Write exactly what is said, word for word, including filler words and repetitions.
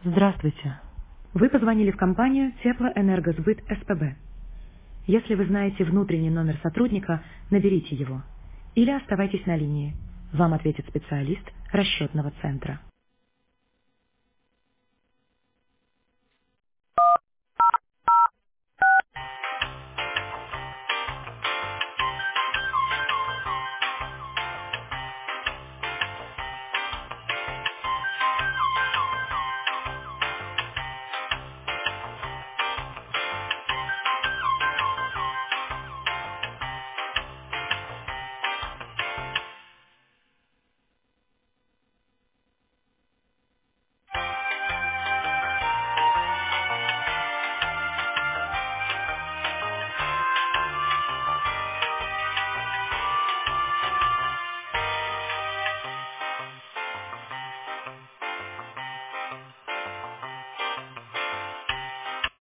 Здравствуйте. Вы позвонили в компанию Теплоэнергосбыт СПБ. Если вы знаете внутренний номер сотрудника, наберите его. Или оставайтесь на линии. Вам ответит специалист расчетного центра.